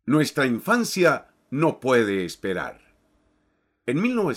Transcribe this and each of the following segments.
Nuestra infancia no puede esperar. En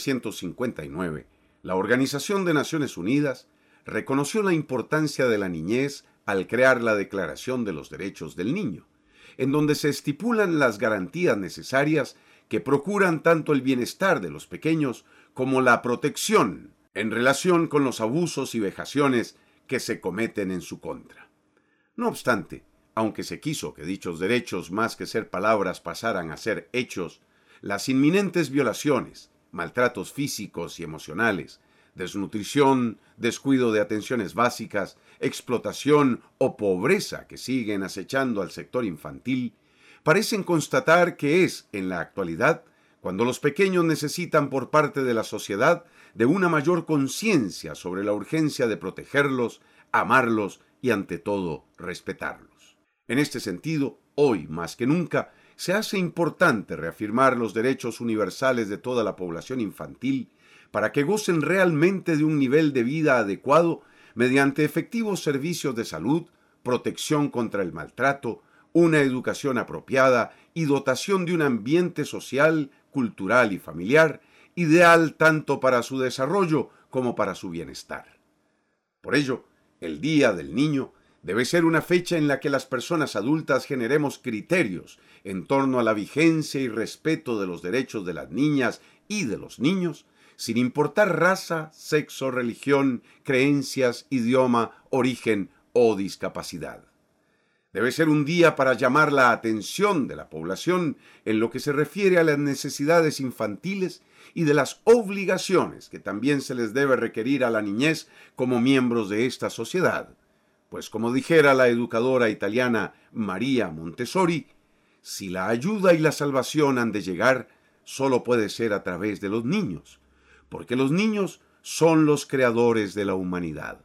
1959, la Organización de Naciones Unidas reconoció la importancia de la niñez al crear la Declaración de los Derechos del Niño, en donde se estipulan las garantías necesarias que procuran tanto el bienestar de los pequeños como la protección en relación con los abusos y vejaciones que se cometen en su contra. No obstante, aunque se quiso que dichos derechos más que ser palabras pasaran a ser hechos, las inminentes violaciones, maltratos físicos y emocionales, desnutrición, descuido de atenciones básicas, explotación o pobreza que siguen acechando al sector infantil, parecen constatar que es, en la actualidad, cuando los pequeños necesitan por parte de la sociedad de una mayor conciencia sobre la urgencia de protegerlos, amarlos y ante todo respetarlos. En este sentido, hoy más que nunca, se hace importante reafirmar los derechos universales de toda la población infantil para que gocen realmente de un nivel de vida adecuado mediante efectivos servicios de salud, protección contra el maltrato, una educación apropiada y dotación de un ambiente social, cultural y familiar, ideal tanto para su desarrollo como para su bienestar. Por ello, el Día del Niño debe ser una fecha en la que las personas adultas generemos criterios en torno a la vigencia y respeto de los derechos de las niñas y de los niños, sin importar raza, sexo, religión, creencias, idioma, origen o discapacidad. Debe ser un día para llamar la atención de la población en lo que se refiere a las necesidades infantiles y de las obligaciones que también se les debe requerir a la niñez como miembros de esta sociedad. Pues como dijera la educadora italiana María Montessori, si la ayuda y la salvación han de llegar, solo puede ser a través de los niños, porque los niños son los creadores de la humanidad.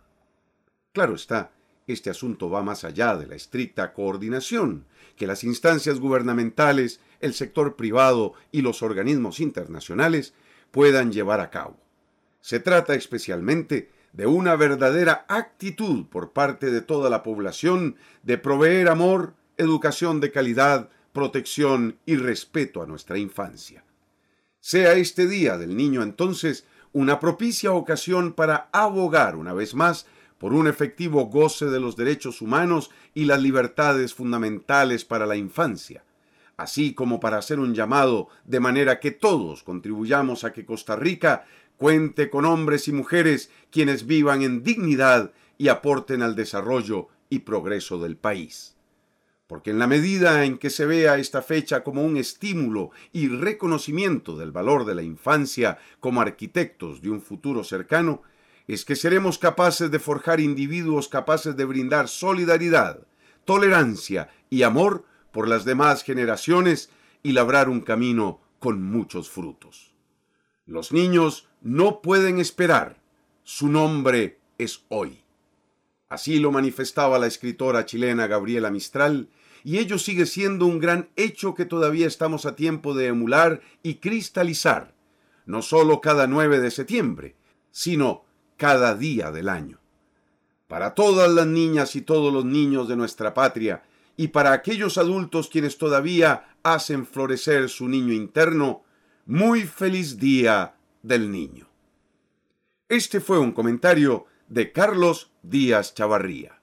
Claro está, este asunto va más allá de la estricta coordinación que las instancias gubernamentales, el sector privado y los organismos internacionales puedan llevar a cabo. Se trata especialmente de una verdadera actitud por parte de toda la población de proveer amor, educación de calidad, protección y respeto a nuestra infancia. Sea este Día del Niño entonces una propicia ocasión para abogar una vez más por un efectivo goce de los derechos humanos y las libertades fundamentales para la infancia, así como para hacer un llamado de manera que todos contribuyamos a que Costa Rica cuente con hombres y mujeres quienes vivan en dignidad y aporten al desarrollo y progreso del país. Porque en la medida en que se vea esta fecha como un estímulo y reconocimiento del valor de la infancia como arquitectos de un futuro cercano, es que seremos capaces de forjar individuos capaces de brindar solidaridad, tolerancia y amor por las demás generaciones y labrar un camino con muchos frutos. Los niños no pueden esperar. Su nombre es hoy. Así lo manifestaba la escritora chilena Gabriela Mistral, y ello sigue siendo un gran hecho que todavía estamos a tiempo de emular y cristalizar, no solo cada 9 de septiembre, sino cada día del año. Para todas las niñas y todos los niños de nuestra patria, y para aquellos adultos quienes todavía hacen florecer su niño interno, muy feliz Día del Niño. Este fue un comentario de Carlos Díaz Chavarría.